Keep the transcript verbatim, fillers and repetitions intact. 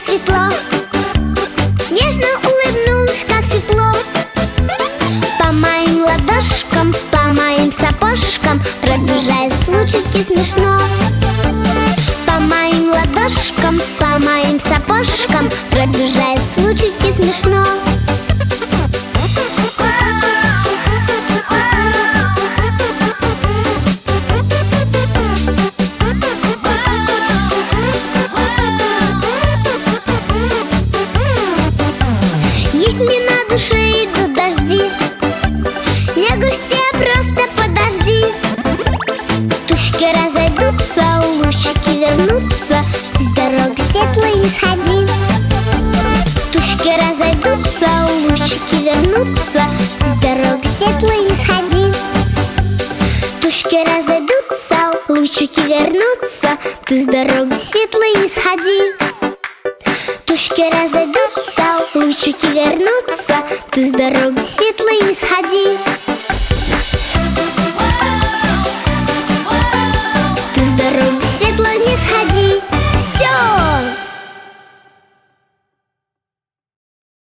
светло, нежно улыбнулась, как тепло. По моим ладошкам, по моим сапожкам пробежались лучики смешно. По моим ладошкам, по моим сапожкам пробежались лучики смешно. Если на душе идут дожди, не грусти, а просто подожди. Тучки разойдутся, лучики вернутся, ты с дороги светлой не сходи. Тучки разойдутся, лучики вернутся, ты с дороги светлой не сходи. Тучки разойдутся, лучики вернутся, ты с дороги светлой не сходи. Тучки разойдутся, лучики вернутся, ты с дороги светлой не сходи.